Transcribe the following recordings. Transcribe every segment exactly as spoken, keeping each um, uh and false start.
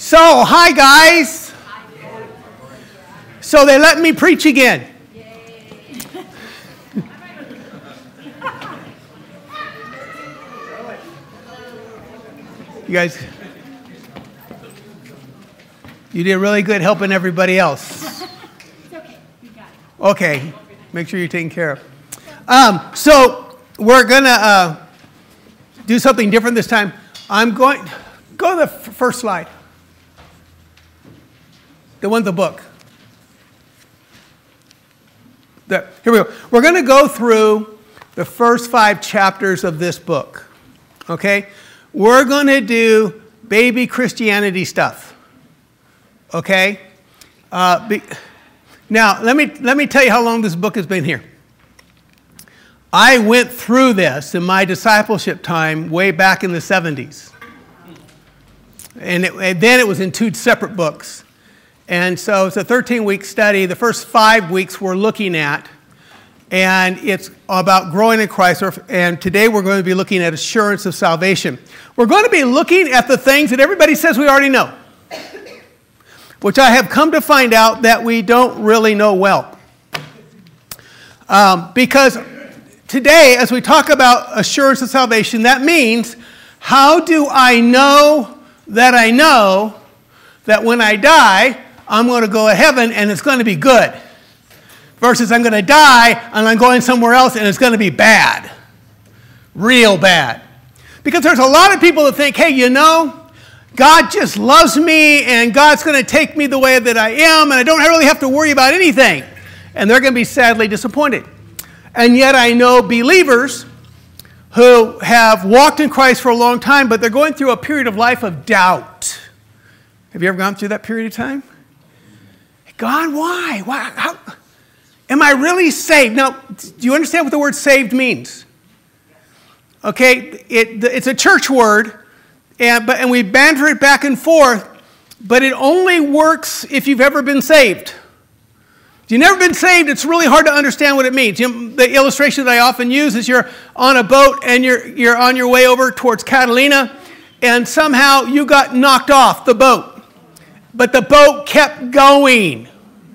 So, hi guys. So they let me preach again. You guys, you did really good helping everybody else. It's okay. You got it. Okay, make sure you're taken care of. Um, so we're gonna uh, do something different this time. I'm going, go to the f- first slide. The one, the book. The, here we go. We're going to go through the first five chapters of this book. Okay? We're going to do baby Christianity stuff. Okay? Uh, be, now, let me let me tell you how long this book has been here. I went through this in my discipleship time way back in the seventies. And, it, and then it was in two separate books. And so it's a thirteen-week study. The first five weeks we're looking at, and it's about growing in Christ. And today we're going to be looking at assurance of salvation. We're going to be looking at the things that everybody says we already know, which I have come to find out that we don't really know well. Um, because today, as we talk about assurance of salvation, that means, how do I know that I know that when I die, I'm going to go to heaven and it's going to be good, versus I'm going to die and I'm going somewhere else and it's going to be bad, real bad. Because there's a lot of people that think, hey, you know, God just loves me and God's going to take me the way that I am and I don't really have to worry about anything. And they're going to be sadly disappointed. And yet I know believers who have walked in Christ for a long time, but they're going through a period of life of doubt. Have you ever gone through that period of time? God, why? Why? How? Am I really saved? Now, do you understand what the word saved means? Okay, it, it's a church word, and, but, and we banter it back and forth, but it only works if you've ever been saved. If you've never been saved, it's really hard to understand what it means. You know, the illustration that I often use is you're on a boat and you're, you're on your way over towards Catalina, and somehow you got knocked off the boat. But the boat kept going.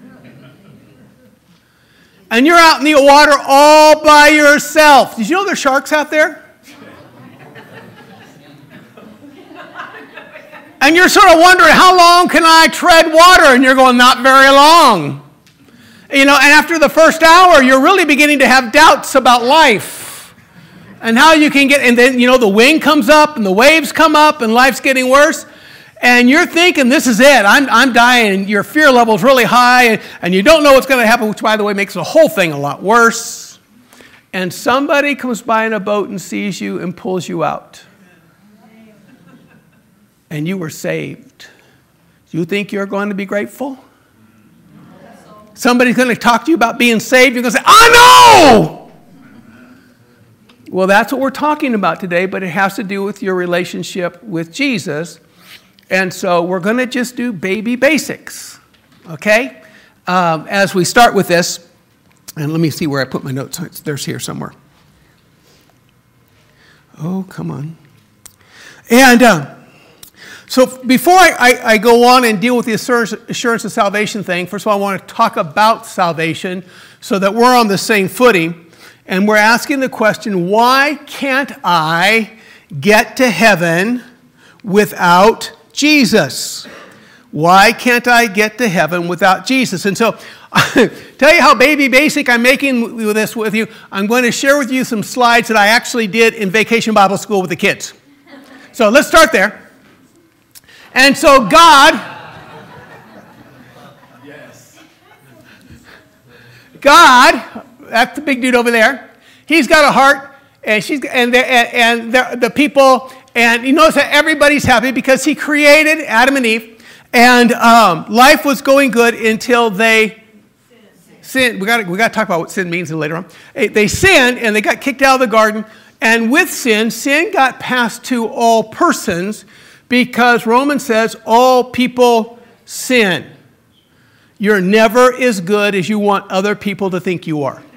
And you're out in the water all by yourself. Did you know there's sharks out there? And you're sort of wondering, how long can I tread water? And you're going, not very long. You know, and after the first hour, you're really beginning to have doubts about life. And how you can get, and then, you know, the wind comes up and the waves come up and life's getting worse. And you're thinking, this is it, I'm I'm dying, and your fear level's really high, and, and you don't know what's going to happen, which, by the way, makes the whole thing a lot worse. And somebody comes by in a boat and sees you and pulls you out. And you were saved. You think you're going to be grateful? Somebody's going to talk to you about being saved, you're going to say, I know! Well, that's what we're talking about today, but it has to do with your relationship with Jesus. And so we're going to just do baby basics, okay? Um, as we start with this, and let me see where I put my notes. There's here somewhere. Oh, come on. And uh, so before I, I, I go on and deal with the assurance, assurance of salvation thing, first of all, I want to talk about salvation so that we're on the same footing. And we're asking the question, why can't I get to heaven without Jesus? Why can't I get to heaven without Jesus? And so, tell you how baby basic I'm making this with you. I'm going to share with you some slides that I actually did in Vacation Bible School with the kids. So let's start there. And so God, God, that's the big dude over there. He's got a heart, and she's and the, and the, the people. And you notice that everybody's happy because he created Adam and Eve, and um, life was going good until they sinned. We got we got to talk about what sin means later on. They sinned, and they got kicked out of the garden. And with sin, sin got passed to all persons because Romans says all people sin. You're never as good as you want other people to think you are.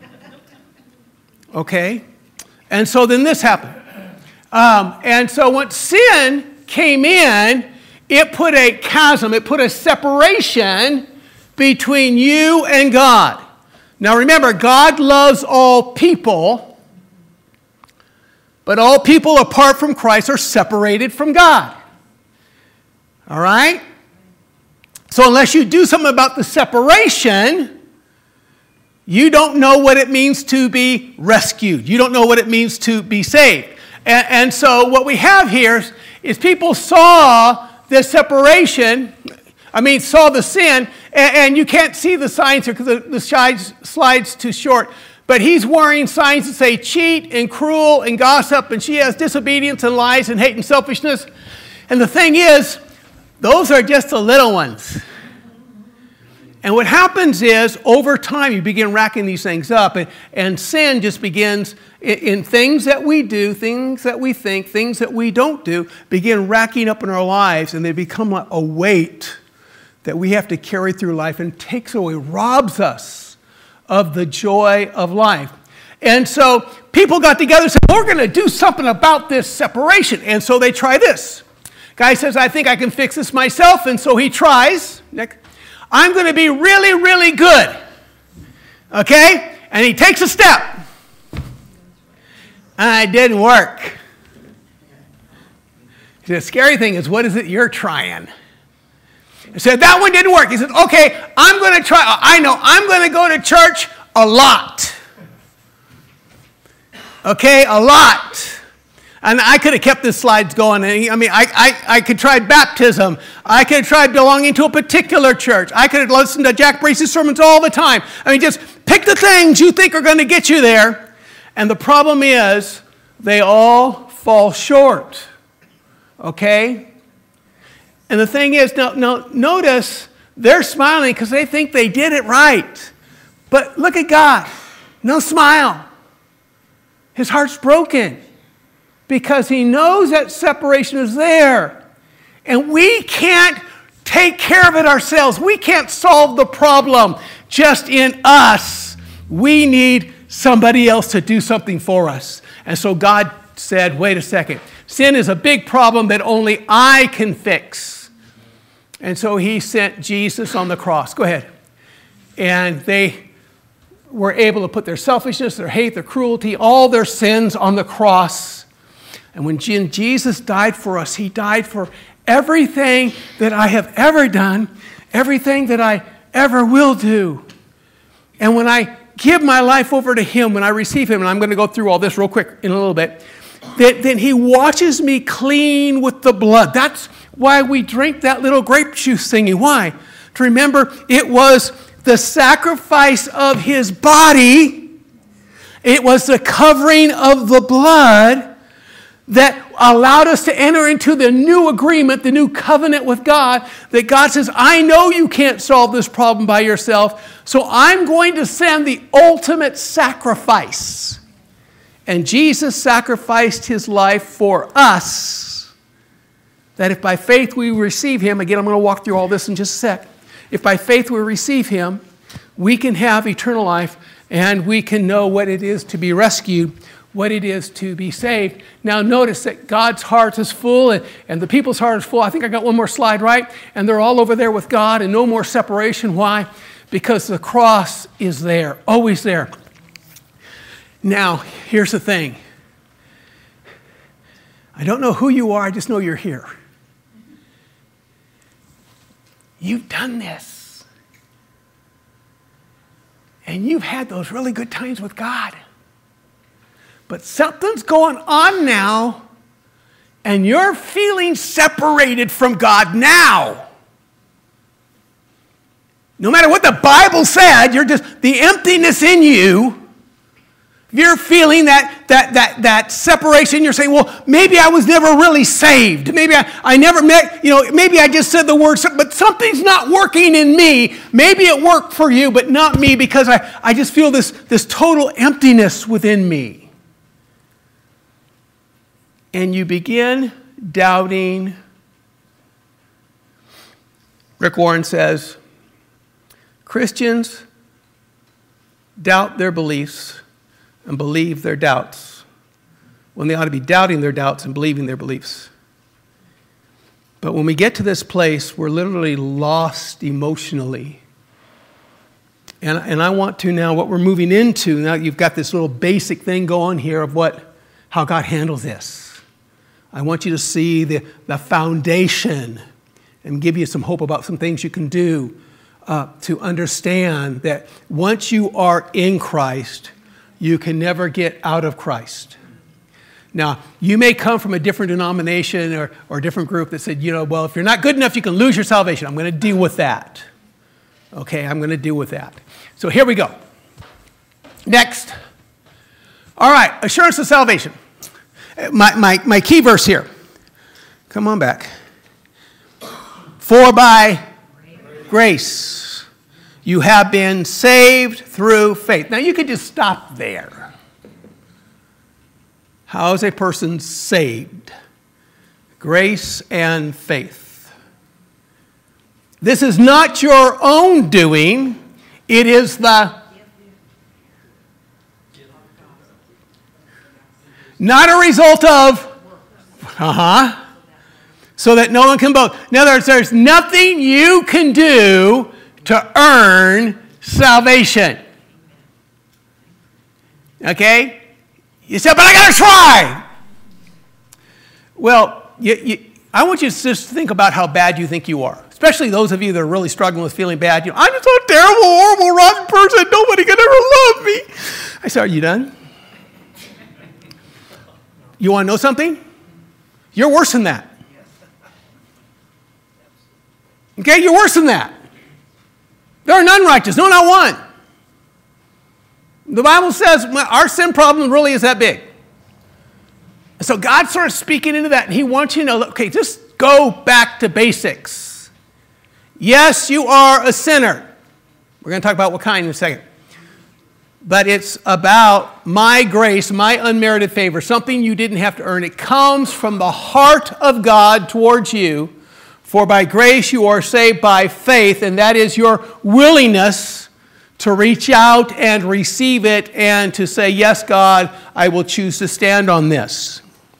Okay? And so then this happened. Um, and so when sin came in, it put a chasm, it put a separation between you and God. Now remember, God loves all people, but all people apart from Christ are separated from God. All right? So unless you do something about the separation, you don't know what it means to be rescued. You don't know what it means to be saved. And, and so what we have here is, is people saw the separation, I mean, saw the sin, and, and you can't see the signs here because the, the slide's, slide's too short. But he's wearing signs that say cheat and cruel and gossip, and she has disobedience and lies and hate and selfishness. And the thing is, those are just the little ones. And what happens is, over time, you begin racking these things up, and, and sin just begins in, in things that we do, things that we think, things that we don't do, begin racking up in our lives, and they become a, a weight that we have to carry through life and takes away, robs us of the joy of life. And so people got together and said, we're going to do something about this separation. And so they try this. Guy says, I think I can fix this myself. And so he tries. I'm going to be really, really good. Okay? And he takes a step. And it didn't work. The scary thing is, what is it you're trying? He said, that one didn't work. He said, okay, I'm going to try. I know, I'm going to go to church a lot. Okay, a lot. And I could have kept the slides going. I mean, I, I, I could try baptism. I could have tried belonging to a particular church. I could have listened to Jack Brace's sermons all the time. I mean, just pick the things you think are going to get you there. And the problem is, they all fall short. Okay? And the thing is, now, now notice, they're smiling because they think they did it right. But look at God. No smile. His heart's broken. Because he knows that separation is there. And we can't take care of it ourselves. We can't solve the problem just in us. We need somebody else to do something for us. And so God said, wait a second. Sin is a big problem that only I can fix. And so he sent Jesus on the cross. Go ahead. And they were able to put their selfishness, their hate, their cruelty, all their sins on the cross. And when Jesus died for us, he died for everything that I have ever done, everything that I ever will do. And when I give my life over to him, when I receive him, and I'm going to go through all this real quick in a little bit, that, then he washes me clean with the blood. That's why we drink that little grape juice thingy. Why? To remember it was the sacrifice of his body. It was the covering of the blood that allowed us to enter into the new agreement, the new covenant with God, that God says, I know you can't solve this problem by yourself, so I'm going to send the ultimate sacrifice. And Jesus sacrificed his life for us, that if by faith we receive him, again, I'm going to walk through all this in just a sec. If by faith we receive him, we can have eternal life, and we can know what it is to be rescued, what it is to be saved. Now notice that God's heart is full and, and the people's heart is full. I think I got one more slide, right? And they're all over there with God and no more separation. Why? Because the cross is there, always there. Now, here's the thing. I don't know who you are, I just know you're here. You've done this. And you've had those really good times with God. But something's going on now, and you're feeling separated from God now. No matter what the Bible said, you're just, the emptiness in you, you're feeling that, that, that, that separation. You're saying, well, maybe I was never really saved. Maybe I, I never met, you know, maybe I just said the word, but something's not working in me. Maybe it worked for you, but not me, because I, I just feel this, this total emptiness within me. And you begin doubting. Rick Warren says, Christians doubt their beliefs and believe their doubts, when they ought to be doubting their doubts and believing their beliefs. But when we get to this place, we're literally lost emotionally. And, and I want to now, what we're moving into, now you've got this little basic thing going here of what, how God handles this. I want you to see the, the foundation and give you some hope about some things you can do uh, to understand that once you are in Christ, you can never get out of Christ. Now, you may come from a different denomination or, or a different group that said, you know, well, if you're not good enough, you can lose your salvation. I'm going to deal with that. Okay, I'm going to deal with that. So here we go. Next. All right, assurance of salvation. My, my, my key verse here. Come on back. For by grace you have been saved through faith. Now, you could just stop there. How is a person saved? Grace and faith. This is not your own doing. It is the... Not a result of... Uh-huh. So that no one can boast. In other words, there's nothing you can do to earn salvation. Okay? You said, but I got to try. Well, you, you, I want you to just think about how bad you think you are. Especially those of you that are really struggling with feeling bad. You know, I'm just a terrible, horrible, rotten person. Nobody can ever love me. I said, are you done? You want to know something? You're worse than that. Okay, you're worse than that. There are none righteous, no, not one. The Bible says our sin problem really is that big. So God starts speaking into that, and he wants you to know, okay, just go back to basics. Yes, you are a sinner. We're going to talk about what kind in a second. But it's about my grace, my unmerited favor, something you didn't have to earn. It comes from the heart of God towards you. For by grace you are saved by faith, and that is your willingness to reach out and receive it and to say, yes, God, I will choose to stand on this.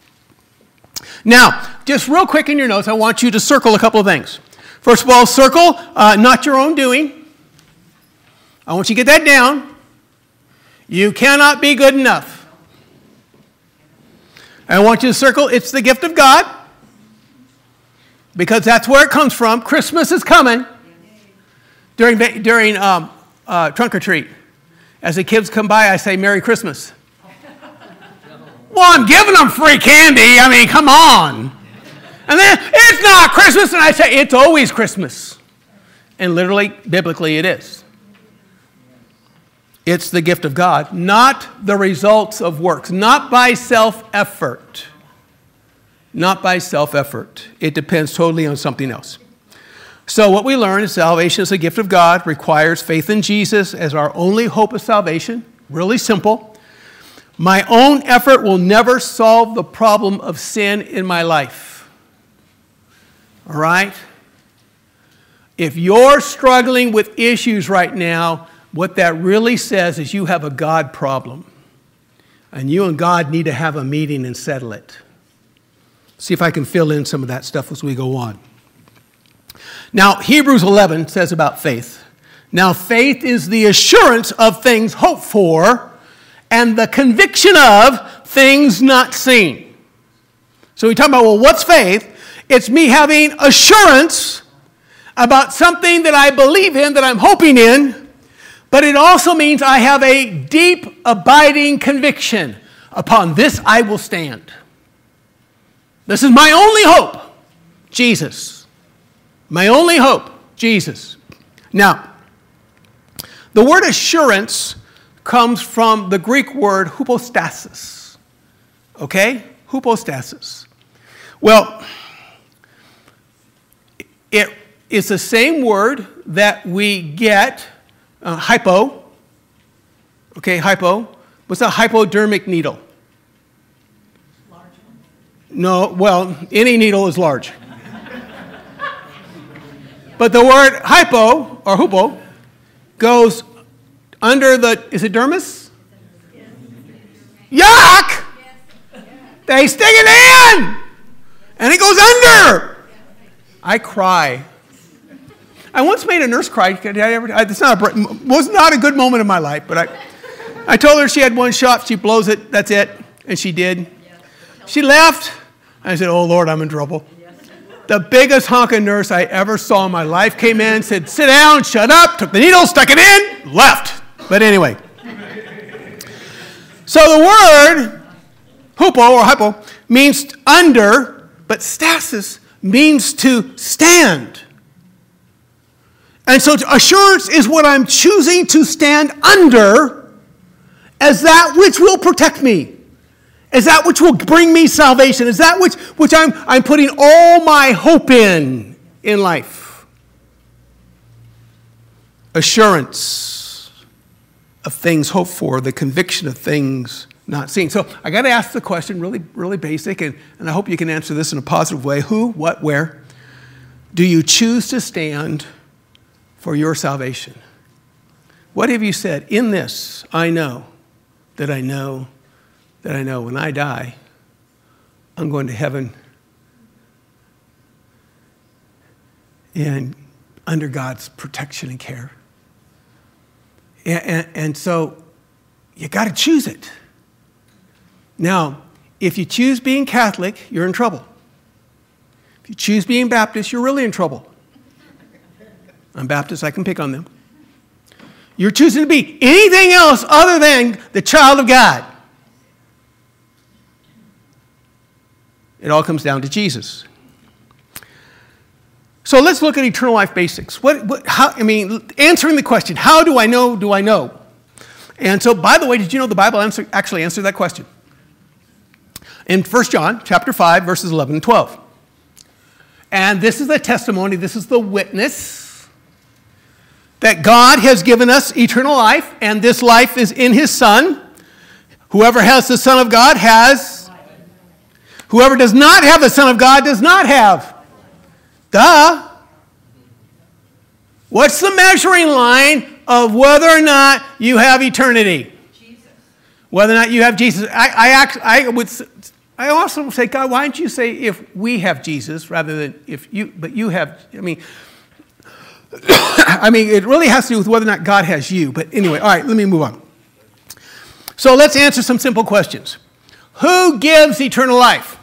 Now, just real quick in your notes, I want you to circle a couple of things. First of all, circle uh, not your own doing. I want you to get that down. You cannot be good enough. I want you to circle it's the gift of God, because that's where it comes from. Christmas is coming during, during um, uh, trunk or treat. As the kids come by, I say, Merry Christmas. Well, I'm giving them free candy. I mean, come on. And then, it's not Christmas. And I say, it's always Christmas. And literally, biblically, it is. It's the gift of God, not the results of works, not by self-effort. Not by self-effort. It depends totally on something else. So what we learn is salvation is a gift of God, requires faith in Jesus as our only hope of salvation. Really simple. My own effort will never solve the problem of sin in my life. All right? If you're struggling with issues right now, what that really says is you have a God problem. And you and God need to have a meeting and settle it. See if I can fill in some of that stuff as we go on. Now, Hebrews eleven says about faith. Now, faith is the assurance of things hoped for and the conviction of things not seen. So we talk about, well, what's faith? It's me having assurance about something that I believe in, that I'm hoping in, but it also means I have a deep, abiding conviction. Upon this I will stand. This is my only hope, Jesus. My only hope, Jesus. Now, the word assurance comes from the Greek word hypostasis. Okay? Hypostasis. Well, it is the same word that we get, uh, hypo. Okay, hypo. What's a hypodermic needle? No, well, any needle is large. But the word hypo, or hupo, goes under the, is it dermis? Yuck! They stick it in! And it goes under! I cry. I once made a nurse cry. Did I ever? It's not a, was not a good moment in my life, but I, I told her she had one shot. She blows it. That's it. And she did. She left. I said, oh, Lord, I'm in trouble. The biggest honking nurse I ever saw in my life came in, said, sit down, shut up, took the needle, stuck it in, left. But anyway. So the word hupo or hypo means under, but stasis means to stand. And so assurance is what I'm choosing to stand under as that which will protect me, as that which will bring me salvation, as that which, which I'm, I'm putting all my hope in in life. Assurance of things hoped for, the conviction of things not seen. So I got to ask the question, really, really basic, and, and I hope you can answer this in a positive way. Who, what, where do you choose to stand for your salvation? What have you said? In this, I know that I know that I know when I die, I'm going to heaven and under God's protection and care. And, and, and so you got to choose it. Now, if you choose being Catholic, you're in trouble. If you choose being Baptist, you're really in trouble. I'm Baptist, I can pick on them. You're choosing to be anything else other than the child of God. It all comes down to Jesus. So let's look at eternal life basics. What, what, how, I mean, answering the question, how do I know, do I know? And so, by the way, did you know the Bible answer, actually answered that question? In First John chapter five, verses eleven and twelve. And this is the testimony, this is the witness that God has given us eternal life, and this life is in his Son. Whoever has the Son of God has. Whoever does not have the Son of God does not have. Duh. What's the measuring line of whether or not you have eternity? Jesus. Whether or not you have Jesus. I, I, act, I would. I also say, God, why don't you say if we have Jesus rather than if you, but you have, I mean, I mean, it really has to do with whether or not God has you. But anyway, all right, let me move on. So let's answer some simple questions. Who gives eternal life?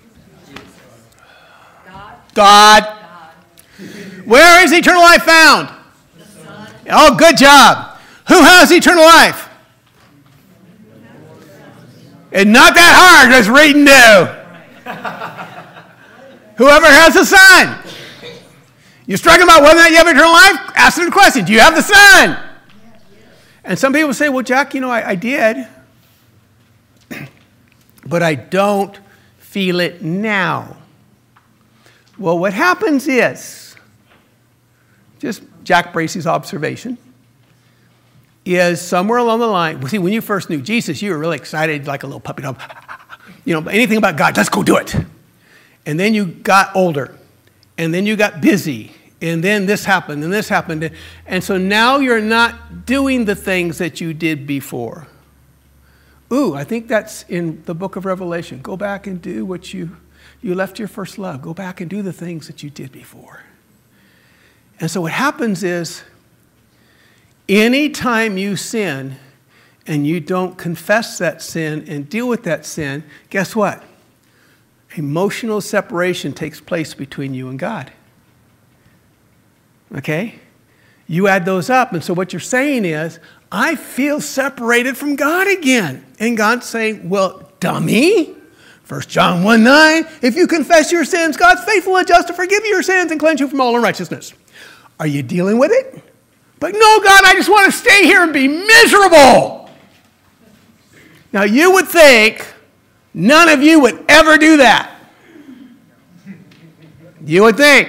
God. God. God. Where is eternal life found? The Son. Oh, good job. Who has eternal life? It's not that hard, just read and do. Whoever has the Son. You're struggling about whether or not you have eternal life? Ask them the question, do you have the Son? And some people say, well, Jack, you know, I, I did. But I don't feel it now. Well, what happens is, just Jack Bracey's observation, is somewhere along the line, see, when you first knew Jesus, you were really excited, like a little puppy dog. You know, anything about God, let's go do it. And then you got older, and then you got busy, and then this happened, and this happened. And so now you're not doing the things that you did before. Ooh, I think that's in the book of Revelation. Go back and do what you, you left your first love. Go back and do the things that you did before. And so what happens is, anytime you sin and you don't confess that sin and deal with that sin, guess what? Emotional separation takes place between you and God. Okay? You add those up, and so what you're saying is, I feel separated from God again. And God's saying, well, dummy. First John one nine, if you confess your sins, God's faithful and just to forgive you your sins and cleanse you from all unrighteousness. Are you dealing with it? But no, God, I just want to stay here and be miserable. Now, you would think none of you would ever do that. You would think.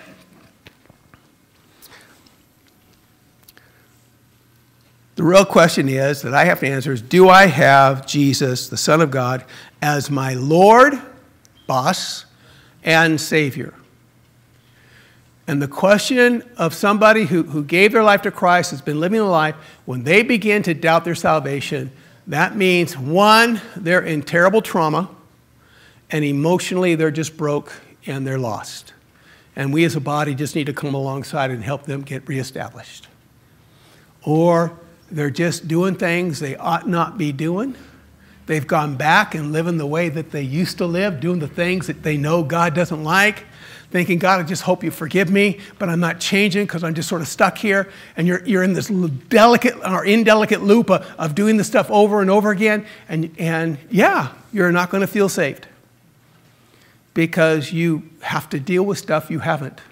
The real question is, that I have to answer is, do I have Jesus, the Son of God, as my Lord, boss, and Savior? And the question of somebody who, who gave their life to Christ, has been living a life, when they begin to doubt their salvation, that means, one, they're in terrible trauma, and emotionally they're just broke and they're lost. and we as a body just need to come alongside and help them get reestablished. Or they're just doing things they ought not be doing. They've gone back and living the way that they used to live, doing the things that they know God doesn't like, thinking, God, I just hope you forgive me, but I'm not changing because I'm just sort of stuck here. And you're, you're in this delicate or indelicate loop of, of doing this stuff over and over again. And, and yeah, you're not going to feel saved because you have to deal with stuff you haven't.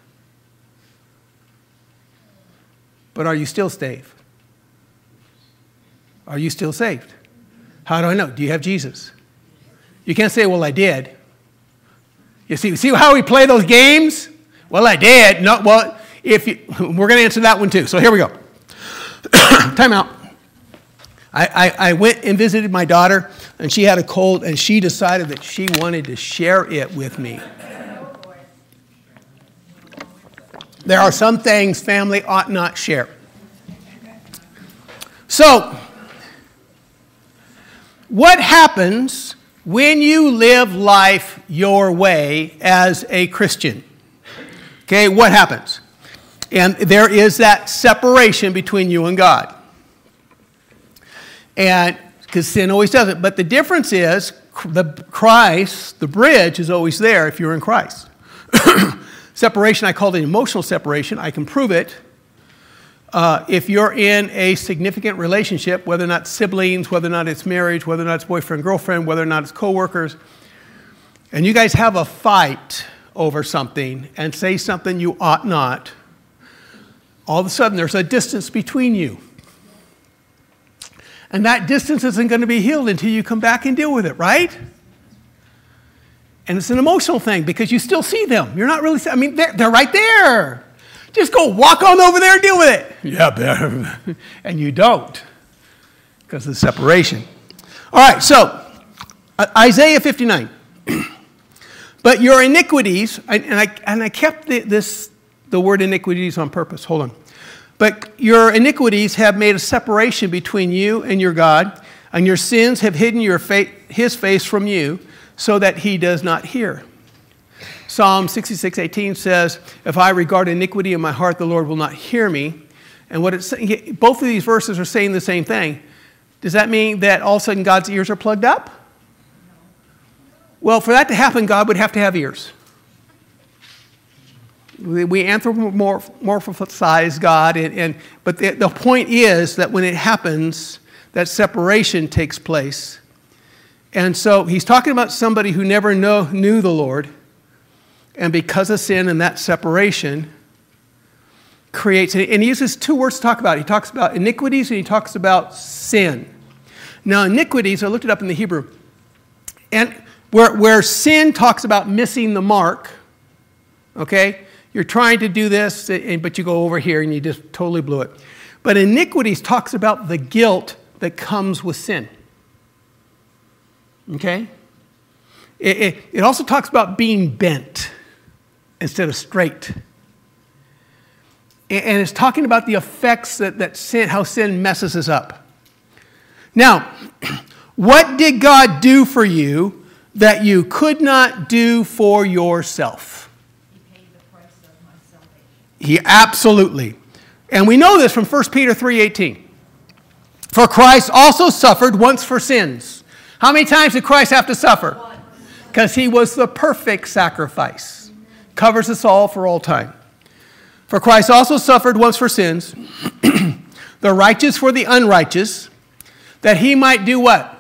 But are you still saved? Are you still saved? How do I know? Do you have Jesus? You can't say, well, I did. You see, see how we play those games? Well, I did. No, well, if you, we're going to answer that one too. So here we go. Time out. I, I, I went and visited my daughter, and she had a cold, and she decided that she wanted to share it with me. There are some things family ought not share. So, what happens when you live life your way as a Christian? Okay, what happens? And there is that separation between you and God. And because sin always does it. But the difference is the Christ, the bridge is always there if you're in Christ. Separation, I call it emotional separation. I can prove it. Uh, if you're in a significant relationship, whether or not siblings, whether or not it's marriage, whether or not it's boyfriend, girlfriend, whether or not it's coworkers, and you guys have a fight over something and say something you ought not, all of a sudden there's a distance between you. And that distance isn't going to be healed until you come back and deal with it, right? And it's an emotional thing because you still see them. You're not really, I mean, they're, they're right there. Just go walk on over there and deal with it. Yeah, better. And you don't because of the separation. All right, so uh, Isaiah fifty-nine. But your iniquities, and I, and I kept the, this, the word iniquities on purpose. Hold on. But your iniquities have made a separation between you and your God, and your sins have hidden your fa- his face from you so that he does not hear. Psalm sixty-six eighteen says, if I regard iniquity in my heart, the Lord will not hear me. And what it's saying, both of these verses are saying the same thing. Does that mean that all of a sudden God's ears are plugged up? Well, for that to happen, God would have to have ears. We, we anthropomorphize God, and, and, but the, the point is that when it happens, that separation takes place. And so he's talking about somebody who never know, knew the Lord. And because of sin and that separation creates, and he uses two words to talk about it. He talks about iniquities and he talks about sin. Now, iniquities, I looked it up in the Hebrew. And where, where sin talks about missing the mark, okay? You're trying to do this, but you go over here and you just totally blew it. But iniquities talks about the guilt that comes with sin. Okay? It, it, it also talks about being bent instead of straight. And it's talking about the effects that, that sin, how sin messes us up. Now, what did God do for you that you could not do for yourself? He paid the price of my salvation. He absolutely. And we know this from First Peter three eighteen. For Christ also suffered once for sins. How many times did Christ have to suffer? Because he was the perfect sacrifice. Covers us all for all time. For Christ also suffered once for sins, the righteous for the unrighteous, that he might do what?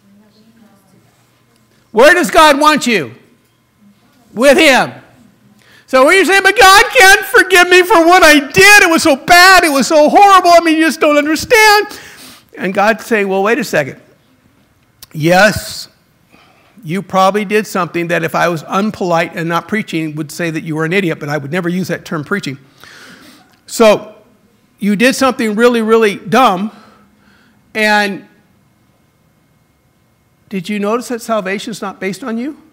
Where does God want you? With him. So when you say, but God can't forgive me for what I did, it was so bad, it was so horrible, I mean, you just don't understand. And God's saying, well, wait a second. Yes, you probably did something that if I was unpolite and not preaching would say that you were an idiot, but I would never use that term preaching. So you did something really, really dumb. And did you notice that salvation is not based on you?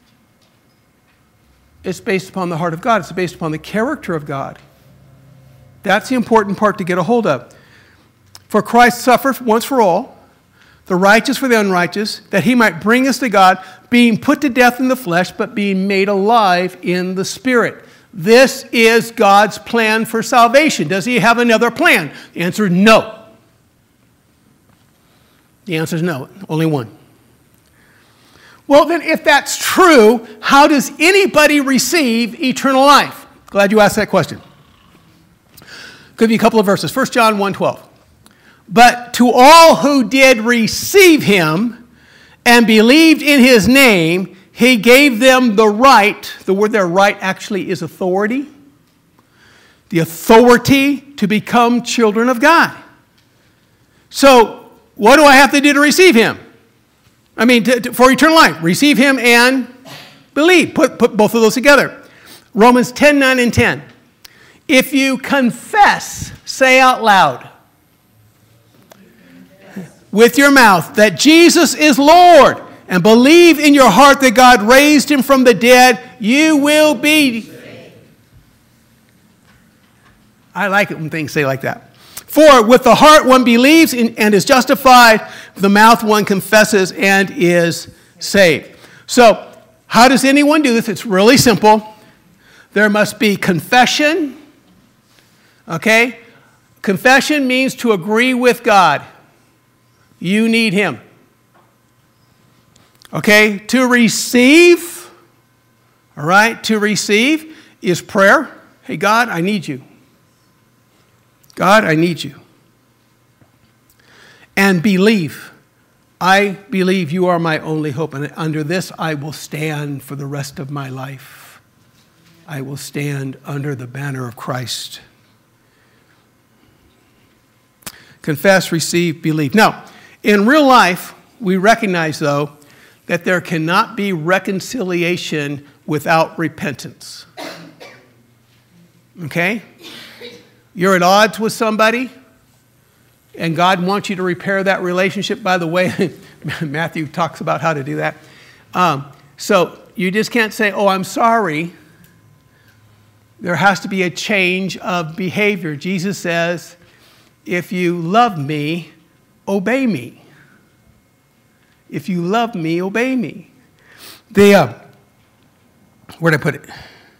It's based upon the heart of God. It's based upon the character of God. That's the important part to get a hold of. For Christ suffered once for all, the righteous for the unrighteous, that he might bring us to God, being put to death in the flesh, but being made alive in the spirit. This is God's plan for salvation. Does he have another plan? The answer is no. The answer is no, only one. Well, then if that's true, how does anybody receive eternal life? Glad you asked that question. Give you a couple of verses. First John one twelve. But to all who did receive him and believed in his name, he gave them the right. The word there, right, actually is authority. The authority to become children of God. So, what do I have to do to receive him? I mean, to, to, for eternal life. Receive him and believe. Put, put both of those together. Romans ten, nine, and ten. If you confess, say out loud, with your mouth that Jesus is Lord, and believe in your heart that God raised him from the dead, you will be. I like it when things say like that. For with the heart one believes and is justified, with the mouth one confesses and is saved. So, how does anyone do this? It's really simple. There must be confession. Okay? Confession means to agree with God. You need him. Okay? To receive, all right? To receive is prayer. Hey, God, I need you. God, I need you. And believe. I believe you are my only hope, and under this I will stand for the rest of my life. I will stand under the banner of Christ. Confess, receive, believe. Now, in real life, we recognize, though, that there cannot be reconciliation without repentance. Okay? You're at odds with somebody, and God wants you to repair that relationship. By the way, Matthew talks about how to do that. Um, so you just can't say, oh, I'm sorry. There has to be a change of behavior. Jesus says, if you love me, obey me. If you love me, obey me. The, uh, where'd I put it?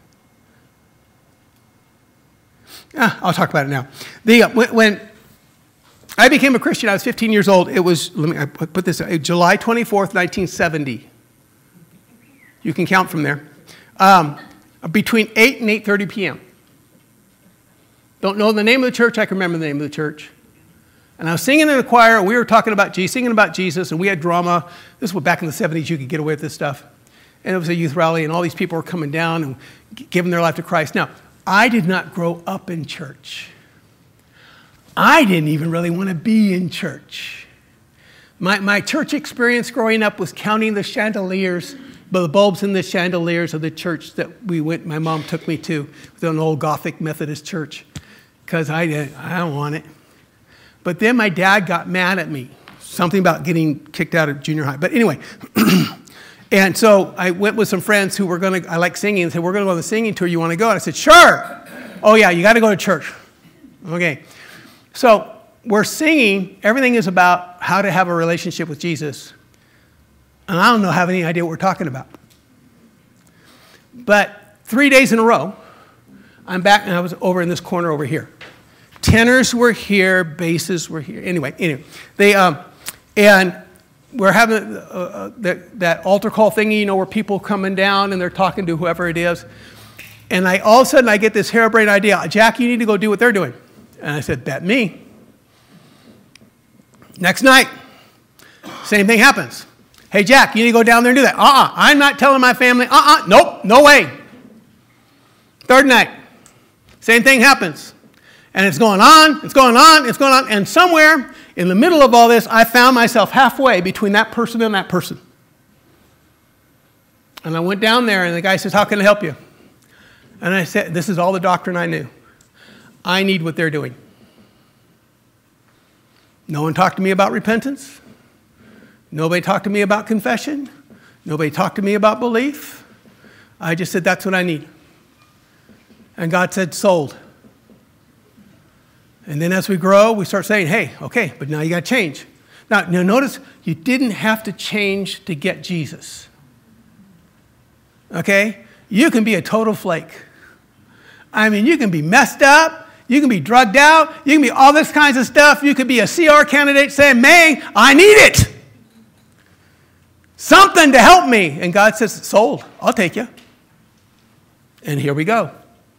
Ah, I'll talk about it now. The, uh, when, when I became a Christian, I was fifteen years old. It was, let me I put this, uh, July twenty-fourth, nineteen seventy. You can count from there. Um, between eight and eight thirty p.m. Don't know the name of the church. I can remember the name of the church. And I was singing in the choir. We were talking about Jesus, singing about Jesus, and we had drama. This was back in the seventies. You could get away with this stuff. And it was a youth rally, and all these people were coming down and giving their life to Christ. Now, I did not grow up in church. I didn't even really want to be in church. My, my church experience growing up was counting the chandeliers, the bulbs in the chandeliers of the church that we went, my mom took me to. It was an old Gothic Methodist church, because I didn't, I don't want it. But then my dad got mad at me. Something about getting kicked out of junior high. But anyway, and so I went with some friends who were going to, I like singing, and said, we're going to go on the singing tour. You want to go? And I said, sure. Oh, yeah, you got to go to church. Okay. So we're singing. Everything is about how to have a relationship with Jesus. And I don't know, have any idea what we're talking about. But three days in a row, I'm back, and I was over in this corner over here. Tenors were here, basses were here. Anyway, anyway, they um, and we're having uh, uh, that, that altar call thingy, you know, where people coming down and they're talking to whoever it is. And I all of a sudden I get this harebrained idea. Jack, you need to go do what they're doing. And I said, bet me. Next night, same thing happens. Hey, Jack, you need to go down there and do that. Uh-uh, I'm not telling my family. Uh-uh, nope, no way. Third night, same thing happens. And it's going on, it's going on, it's going on. And somewhere in the middle of all this, I found myself halfway between that person and that person. And I went down there, and the guy says, how can I help you? And I said, this is all the doctrine I knew. I need what they're doing. No one talked to me about repentance. Nobody talked to me about confession. Nobody talked to me about belief. I just said, that's what I need. And God said, sold. And then as we grow, we start saying, hey, okay, but now you got to change. Now, now, notice you didn't have to change to get Jesus. Okay? You can be a total flake. I mean, you can be messed up. You can be drugged out. You can be all this kinds of stuff. You could be a C R candidate saying, May, I need it. Something to help me. And God says, sold. I'll take you. And here we go.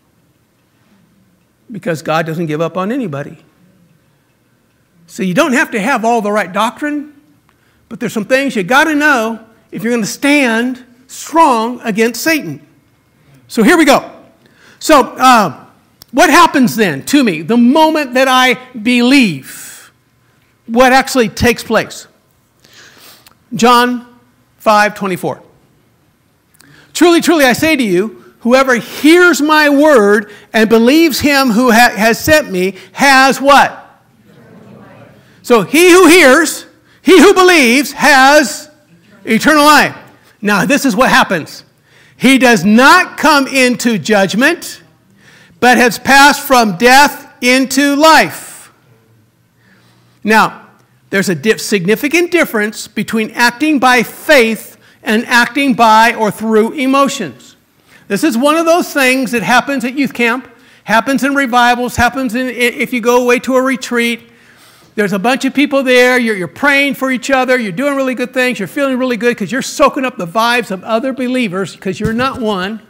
Because God doesn't give up on anybody. So you don't have to have all the right doctrine, but there's some things you got to know if you're going to stand strong against Satan. So here we go. So uh, what happens then to me the moment that I believe? What actually takes place? John five twenty-four. Truly, truly, I say to you, whoever hears my word and believes him who ha- has sent me has what? So he who hears, he who believes has eternal life. Now this is what happens. He does not come into judgment, but has passed from death into life. Now, there's a dif- significant difference between acting by faith and acting by or through emotions. This is one of those things that happens at youth camp, happens in revivals, happens in, if you go away to a retreat. There's a bunch of people there, you're, you're praying for each other, you're doing really good things, you're feeling really good because you're soaking up the vibes of other believers because you're not one.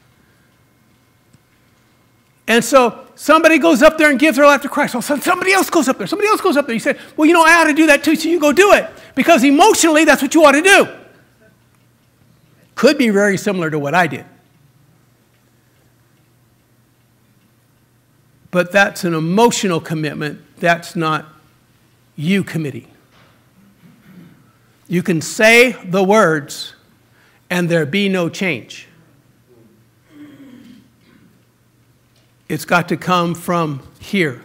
And so somebody goes up there and gives their life to Christ. Well, somebody else goes up there, somebody else goes up there. You say, well, you know, I ought to do that too, so you go do it. Because emotionally, that's what you ought to do. Could be very similar to what I did. But that's an emotional commitment. That's not you committing. You can say the words and there be no change. It's got to come from here.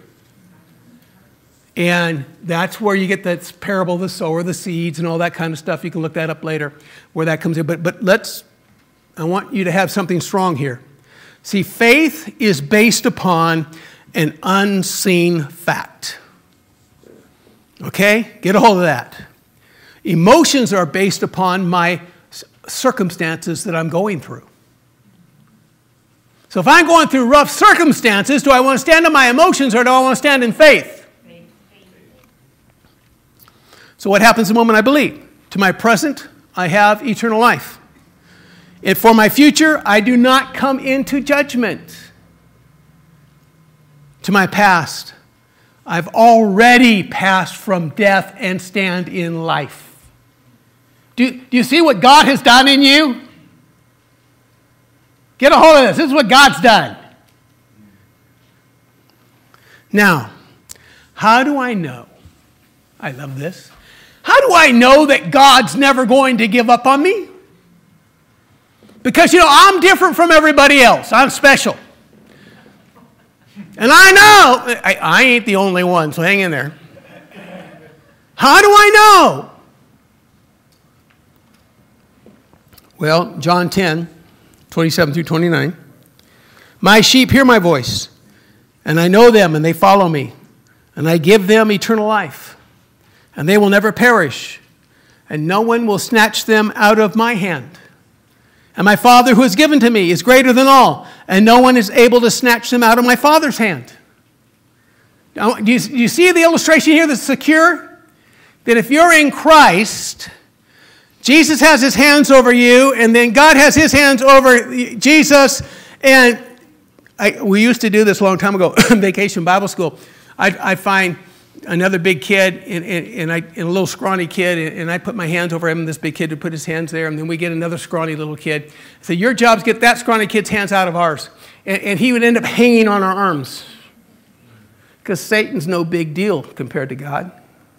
And that's where you get that parable of the sower, the seeds, and all that kind of stuff. You can look that up later, where that comes in. But, but let's, I want you to have something strong here. See, faith is based upon an unseen fact. Okay? Get a hold of that. Emotions are based upon my circumstances that I'm going through. So if I'm going through rough circumstances, do I want to stand on my emotions or do I want to stand in faith? So what happens the moment I believe? To my present, I have eternal life. And for my future, I do not come into judgment. To my past, I've already passed from death and stand in life. Do, do you see what God has done in you? Get a hold of this. This is what God's done. Now, how do I know? I love this. How do I know that God's never going to give up on me? Because, you know, I'm different from everybody else. I'm special. And I know, I, I ain't the only one, so hang in there. How do I know? Well, John ten, twenty-seven through twenty-nine. My sheep hear my voice, and I know them, and they follow me. And I give them eternal life, and they will never perish, and no one will snatch them out of my hand. And my Father who has given to me is greater than all, and no one is able to snatch them out of my Father's hand. Now, do you, do you see the illustration here that's secure? That if you're in Christ, Jesus has his hands over you, and then God has his hands over Jesus. And I, we used to do this a long time ago, Vacation Bible School. I'd, I'd find another big kid and, and, and, I, and a little scrawny kid, and, and I put my hands over him, and this big kid would put his hands there, and then we get another scrawny little kid. So your job is get that scrawny kid's hands out of ours. And, and he would end up hanging on our arms. Because Satan's no big deal compared to God.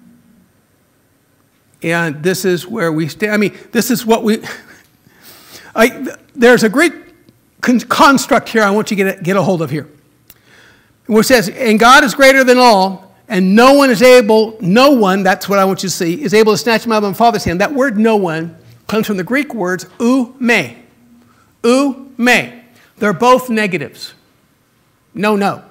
And this is where we stand. I mean, this is what we... I, there's a great con- construct here I want you to get, get a hold of here. Where it says, and God is greater than all, and no one is able, no one, that's what I want you to see, is able to snatch him out of my Father's hand. That word no one comes from the Greek words ou me. Ou me. They're both negatives. No, no.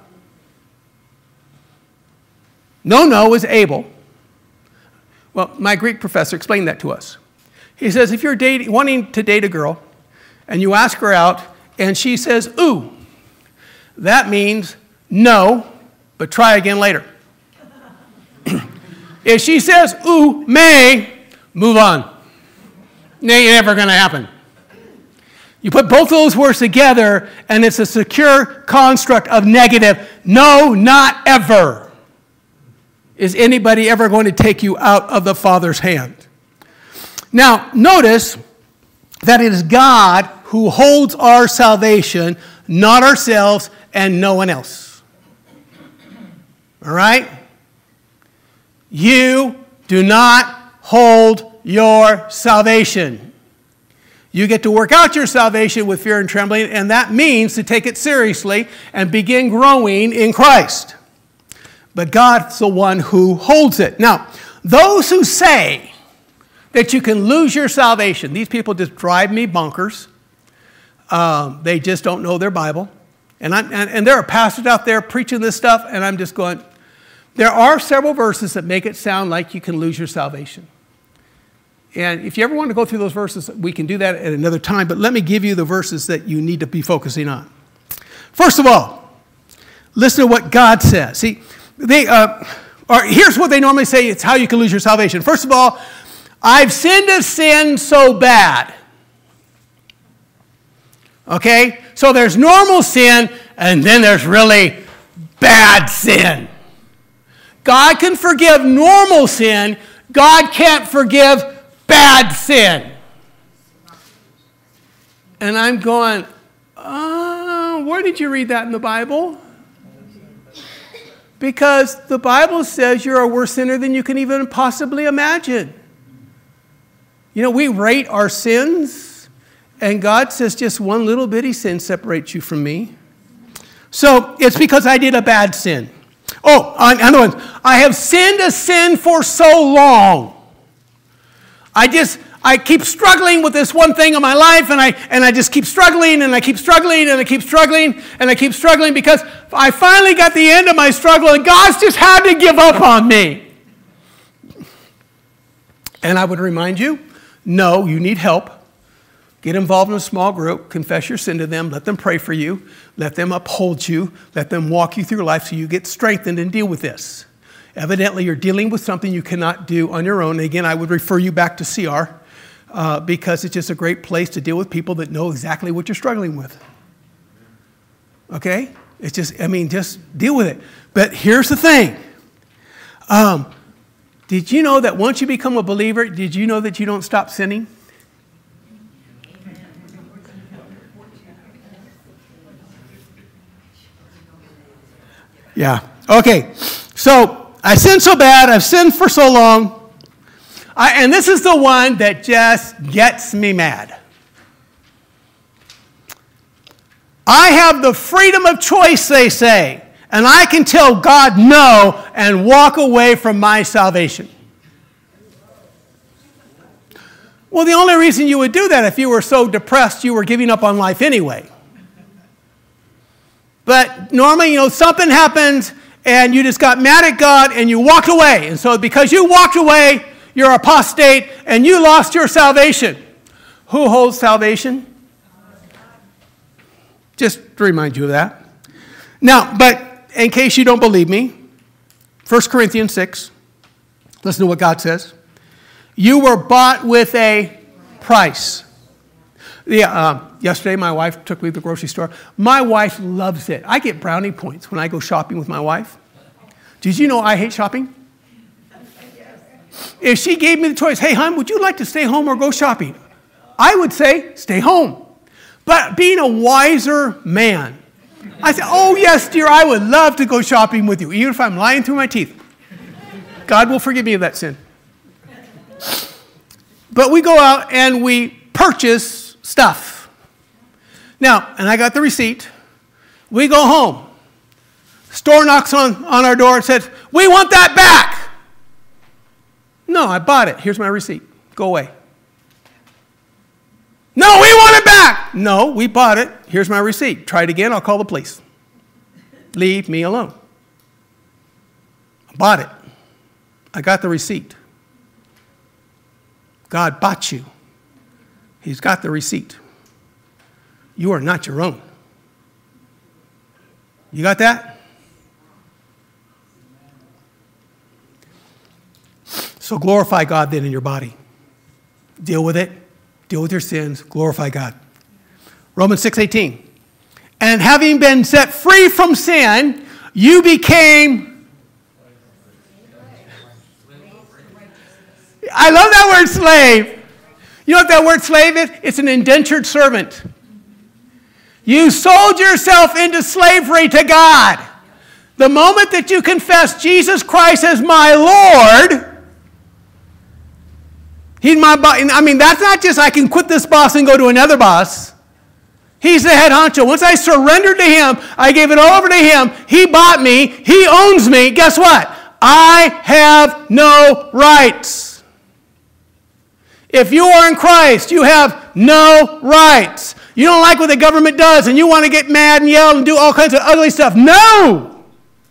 No, no is able. Well, my Greek professor explained that to us. He says if you're dating, wanting to date a girl and you ask her out and she says, ooh, that means no, but try again later. If she says, ooh, may, move on. It ain't never going to happen. You put both those words together, and it's a secure construct of negative. No, not ever. Is anybody ever going to take you out of the Father's hand? Now, notice that it is God who holds our salvation, not ourselves and no one else. All right? You do not hold your salvation. You get to work out your salvation with fear and trembling, and that means to take it seriously and begin growing in Christ. But God's the one who holds it. Now, those who say that you can lose your salvation, these people just drive me bonkers. Um, they just don't know their Bible. And, I'm, and, and there are pastors out there preaching this stuff, and I'm just going, there are several verses that make it sound like you can lose your salvation. And if you ever want to go through those verses, we can do that at another time. But let me give you the verses that you need to be focusing on. First of all, listen to what God says. See, they, uh, or here's what they normally say. It's how you can lose your salvation. First of all, I've sinned a sin so bad. Okay? So there's normal sin, and then there's really bad sin. God can forgive normal sin. God can't forgive bad sin. And I'm going, oh, where did you read that in the Bible? Because the Bible says you're a worse sinner than you can even possibly imagine. You know, we rate our sins, and God says just one little bitty sin separates you from me. So it's because I did a bad sin. Oh, another one. I have sinned a sin for so long. I just, I keep struggling with this one thing in my life, and I and I just keep struggling, and I keep struggling, and I keep struggling, and I keep struggling because I finally got the end of my struggle, and God's just had to give up on me. And I would remind you, no, you need help. Get involved in a small group, confess your sin to them, let them pray for you, let them uphold you, let them walk you through life so you get strengthened and deal with this. Evidently, you're dealing with something you cannot do on your own. And again, I would refer you back to C R uh, because it's just a great place to deal with people that know exactly what you're struggling with. Okay? It's just, I mean, just deal with it. But here's the thing. Um, did you know that once you become a believer, did you know that you don't stop sinning? Yeah. Okay. So, I sinned so bad, I've sinned for so long, I, and this is the one that just gets me mad. I have the freedom of choice, they say, and I can tell God no and walk away from my salvation. Well, the only reason you would do that if you were so depressed you were giving up on life anyway. But normally, you know, something happens, and you just got mad at God, and you walked away. And so because you walked away, you're apostate, and you lost your salvation. Who holds salvation? Just to remind you of that. Now, but in case you don't believe me, First Corinthians six, listen to what God says. You were bought with a price. Yeah, uh, yesterday my wife took me to the grocery store. My wife loves it. I get brownie points when I go shopping with my wife. Did you know I hate shopping? If she gave me the choice, hey, hon, would you like to stay home or go shopping? I would say, stay home. But being a wiser man, I said, oh, yes, dear, I would love to go shopping with you, even if I'm lying through my teeth. God will forgive me of that sin. But we go out and we purchase stuff. Now, and I got the receipt. We go home. Store knocks on, on our door and says, we want that back. No, I bought it. Here's my receipt. Go away. No, we want it back. No, we bought it. Here's my receipt. Try it again. I'll call the police. Leave me alone. I bought it. I got the receipt. God bought you. He's got the receipt. You are not your own. You got that? So glorify God then in your body. Deal with it. Deal with your sins. Glorify God. Romans six eighteen. And having been set free from sin, you became... I love that word slave. You know what that word slave is? It's an indentured servant. You sold yourself into slavery to God. The moment that you confess Jesus Christ as my Lord, He's my boss. I mean, that's not just I can quit this boss and go to another boss. He's the head honcho. Once I surrendered to Him, I gave it over to Him. He bought me. He owns me. Guess what? I have no rights. If you are in Christ, you have no rights. You don't like what the government does and you want to get mad and yell and do all kinds of ugly stuff. No!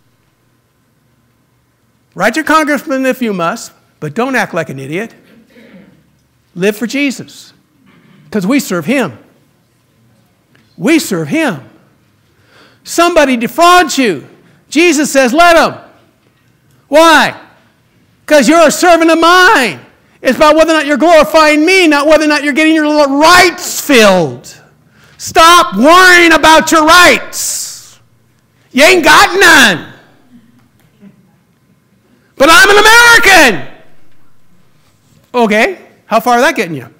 Write your congressman if you must, but don't act like an idiot. Live for Jesus, because we serve Him. We serve Him. Somebody defrauds you. Jesus says, let them. Why? Because you're a servant of mine. It's about whether or not you're glorifying me, not whether or not you're getting your rights filled. Stop worrying about your rights. You ain't got none. But I'm an American. Okay, how far is that getting you?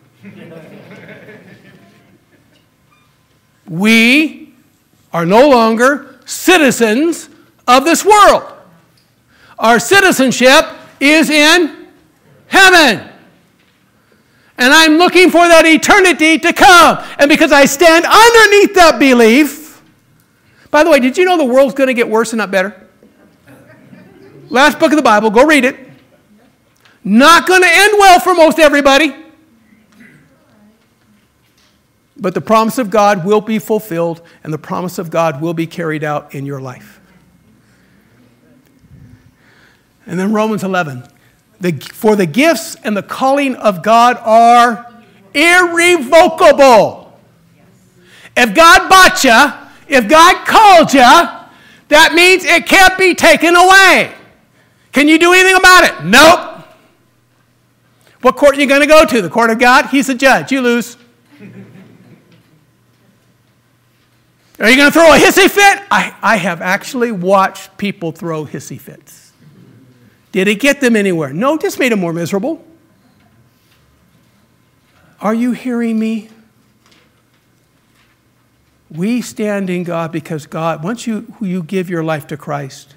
We are no longer citizens of this world. Our citizenship is in heaven. And I'm looking for that eternity to come. And because I stand underneath that belief, by the way, did you know the world's going to get worse and not better? Last book of the Bible, go read it. Not going to end well for most everybody. But the promise of God will be fulfilled, and the promise of God will be carried out in your life. And then Romans eleven. The, for the gifts and the calling of God are irrevocable. If God bought you, if God called you, that means it can't be taken away. Can you do anything about it? Nope. What court are you going to go to? The court of God? He's the judge. You lose. Are you going to throw a hissy fit? I, I have actually watched people throw hissy fits. Did it get them anywhere? No, it just made them more miserable. Are you hearing me? We stand in God because God, once you, you give your life to Christ,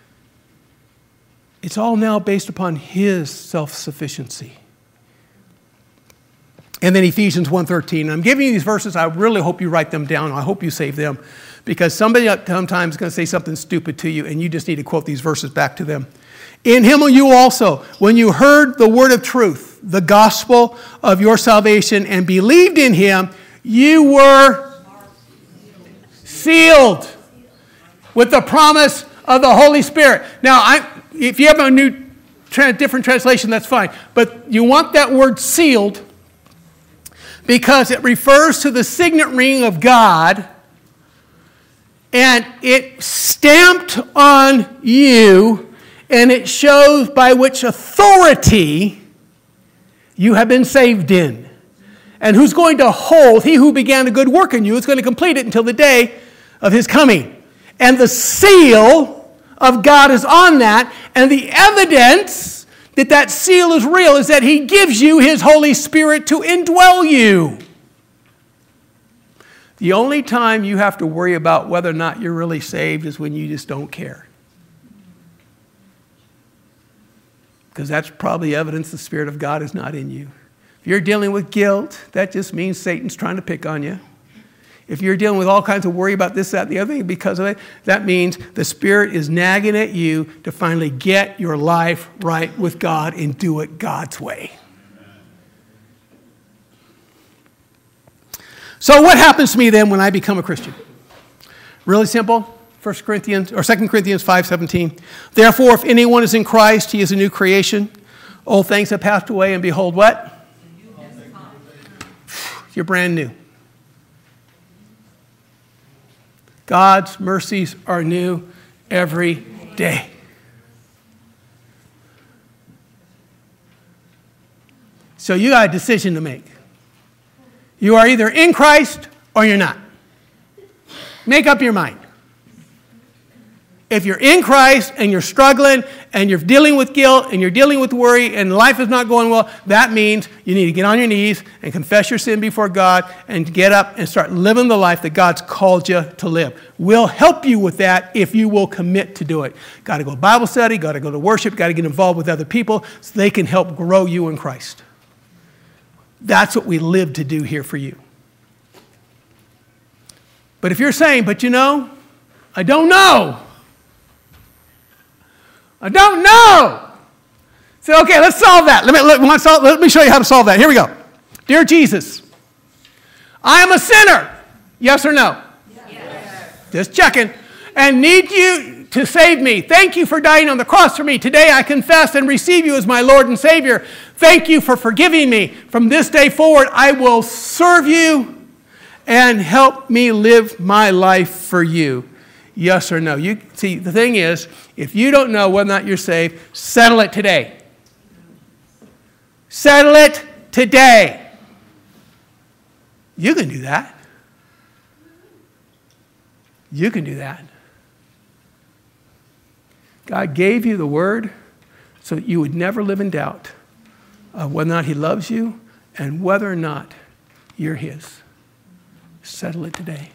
it's all now based upon His self-sufficiency. And then Ephesians one thirteen. I'm giving you these verses. I really hope you write them down. I hope you save them. Because somebody sometimes is going to say something stupid to you, and you just need to quote these verses back to them. In Him you also, when you heard the word of truth, the gospel of your salvation, and believed in Him, you were sealed with the promise of the Holy Spirit. Now, I, if you have a new, different translation, that's fine. But you want that word sealed because it refers to the signet ring of God, and it stamped on you, and it shows by which authority you have been saved in. And who's going to hold, He who began a good work in you is going to complete it until the day of His coming. And the seal of God is on that, and the evidence that that seal is real is that He gives you His Holy Spirit to indwell you. The only time you have to worry about whether or not you're really saved is when you just don't care. Because that's probably evidence the Spirit of God is not in you. If you're dealing with guilt, that just means Satan's trying to pick on you. If you're dealing with all kinds of worry about this, that, and the other thing because of it, that means the Spirit is nagging at you to finally get your life right with God and do it God's way. So what happens to me then when I become a Christian? Really simple. First Corinthians or Second Corinthians five seventeen. Therefore, if anyone is in Christ, he is a new creation. Old things have passed away, and behold, what? You're brand new. God's mercies are new every day. So you got a decision to make. You are either in Christ or you're not. Make up your mind. If you're in Christ and you're struggling and you're dealing with guilt and you're dealing with worry and life is not going well, that means you need to get on your knees and confess your sin before God and get up and start living the life that God's called you to live. We'll help you with that if you will commit to do it. Got to go to Bible study, got to go to worship, got to get involved with other people so they can help grow you in Christ. That's what we live to do here for you. But if you're saying, but you know, I don't know. I don't know. Say, okay, let's solve that. Let me, let, me solve, let me show you how to solve that. Here we go. Dear Jesus, I am a sinner. Yes or no? Yes. Just checking. And need you to save me. Thank you for dying on the cross for me. Today I confess and receive you as my Lord and Savior. Thank you for forgiving me. From this day forward, I will serve you and help me live my life for you. Yes or no? You see, the thing is, if you don't know whether or not you're saved, settle it today. Settle it today. You can do that. You can do that. God gave you the word so that you would never live in doubt of whether or not he loves you and whether or not you're his. Settle it today.